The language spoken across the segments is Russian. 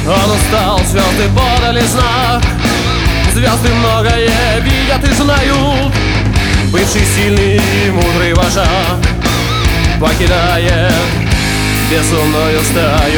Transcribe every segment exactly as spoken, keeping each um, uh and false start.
Он устал, звезды подали знак. Звезды многое видят и знают. Бывший сильный и мудрый вожак покидает безумную стаю.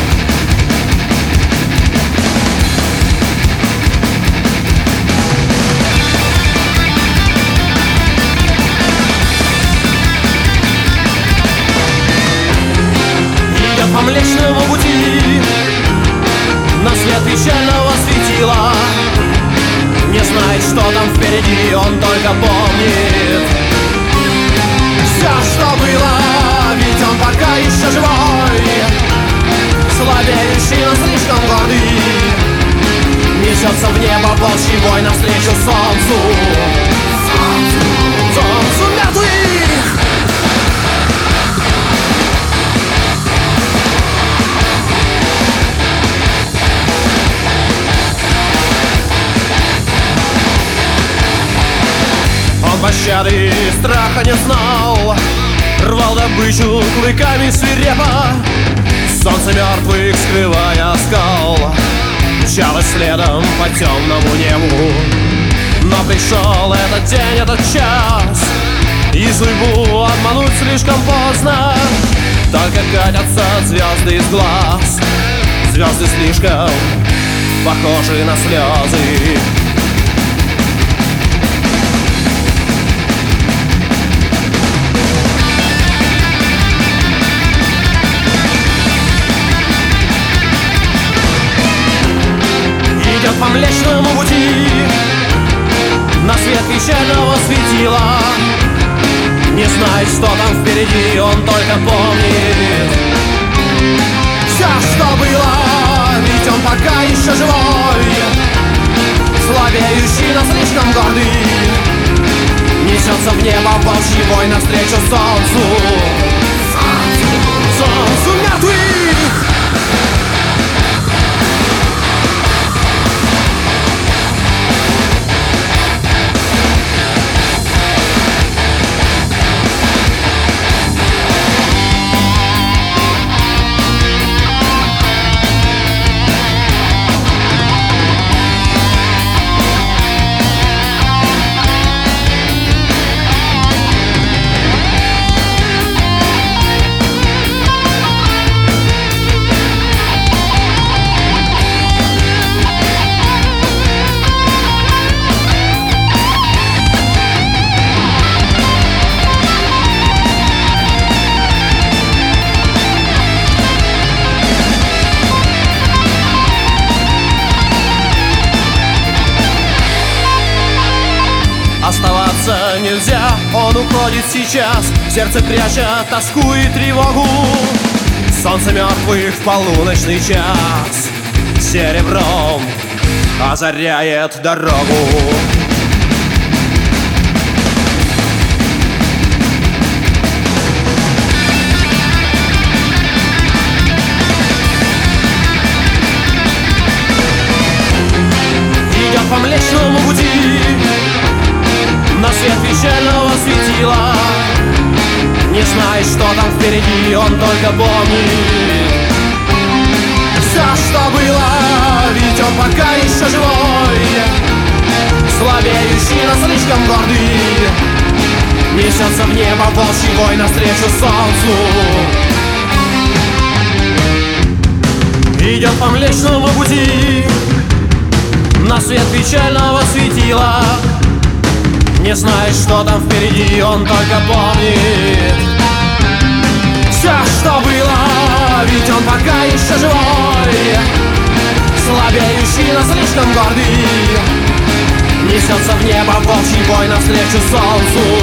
Идет по Млечному пути на свет печального светила. Не знает, что там впереди, он только помнит все, что было, ведь он пока еще живой. Слабеющий, но слишком гордый, несется в небо волчий вой навстречу солнцу. Солнцу мертвых. Он пощады и страха не знал, рвал добычу клыками свирепо. Солнце мертвых, скрывая скал, мчалось следом по темному небу. Но пришел этот день, этот час, и судьбу обмануть слишком поздно. Только катятся звезды из глаз, звезды слишком похожи на слезы. Идет по Млечному пути на свет печального светила. Не знает, что там впереди, он только помнит все, что было, ведь он пока еще живой. Слабеющий, но слишком гордый, несется в небо волчий вой навстречу солнцу. Солнцу мертвых. Оставаться нельзя, он уходит сейчас, сердце пряча тоску и тревогу. Солнце мертвых в полуночный час серебром озаряет дорогу. Идет по Млечному пути на свет печального светила. Не знает, что там впереди, он только помнит все, что было, ведь он пока еще живой. Слабеющий, но слишком гордый, несется в небо волчий вой навстречу солнцу. Идет по Млечному пути на свет печального светила. Не знает, что там впереди, он только помнит все, что было, ведь он пока еще живой. Слабеющий, но слишком гордый, несется в небо волчий вой навстречу солнцу.